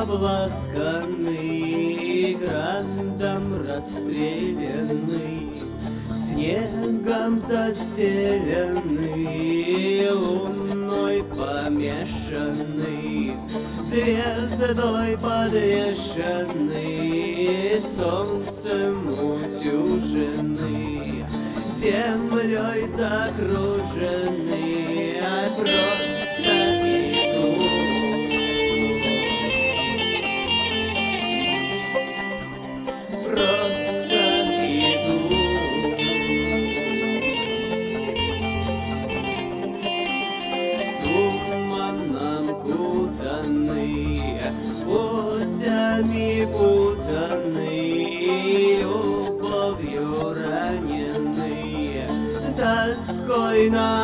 обласканный, градом расстрелянный, снегом застеленный, луной помешанный, звездой подвешенный, солнцем утюженный, землей закруженный, а просто иду. Просто иду. Туманом кутанный, путями путанный, любовью раненый, тоской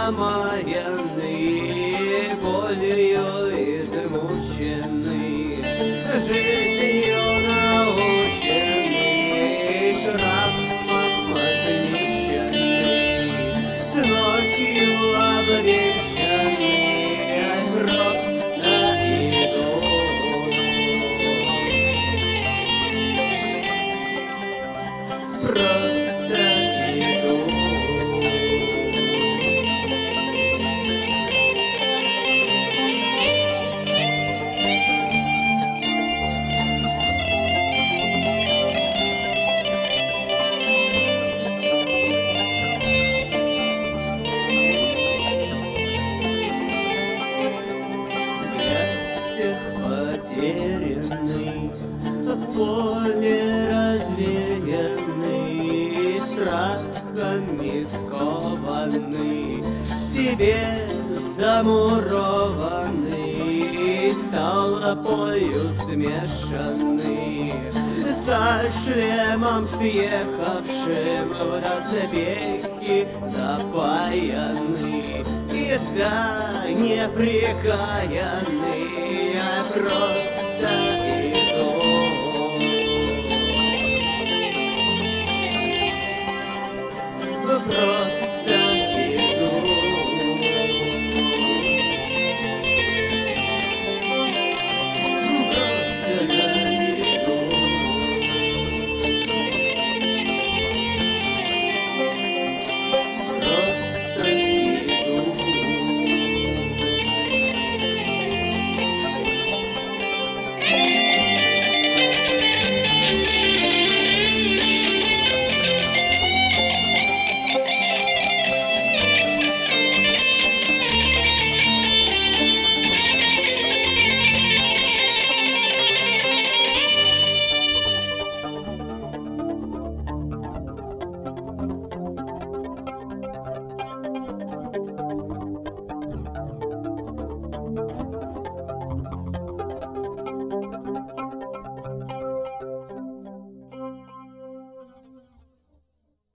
намаянный, болью измученный, жизнью наученный, шрамом отмеченный, с ночью обвенчанный, просто иду. Просто иду. Для всех потерянный, в поле развеянный, страхами скованный, в себе замурованный, с толпою смешанный, со шлемом съехавшим в доспехи запаянный, и да, непрекаянный, я просто иду. Просто